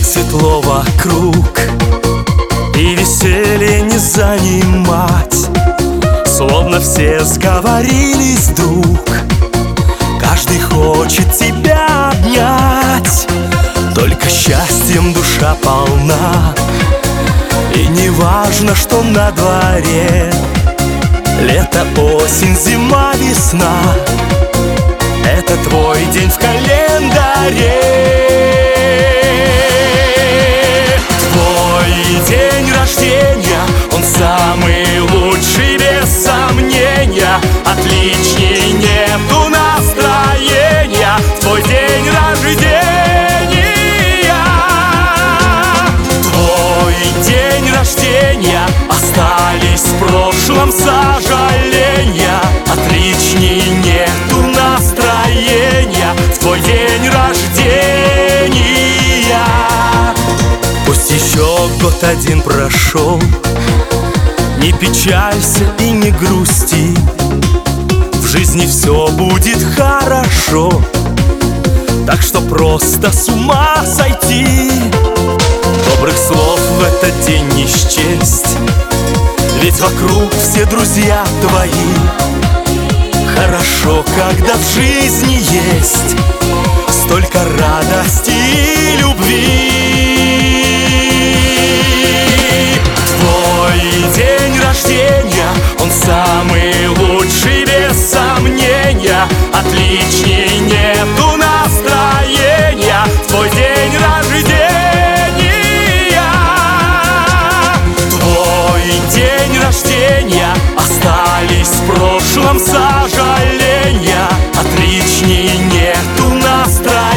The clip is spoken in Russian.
светло вокруг, и веселье не занимать. Словно все сговорились вдруг, каждый хочет тебя обнять. Только счастьем душа полна, и не важно, что на дворе. Лето, осень, зима, весна — это твой день в календаре. Твой день рождения, он самый лучший, без сомнения. Отличней нету настроения. Твой день рождения. Твой день рождения. Остались в прошлом сожаления. Отличней нету настроения. В твой день рождения. Пусть еще год один прошел, не печалься и не грусти, в жизни все будет хорошо. Так что просто с ума сойти. Добрых слов в этот день не счесть, ведь вокруг все друзья твои. Хорошо, когда в жизни есть столько радости и любви. Твой день рождения, он самый лучший, без сомнения. Отличней нету настроения. Твой день рождения. Твой день рождения. Остались в прошлом сожаления. Отличней нету настроения.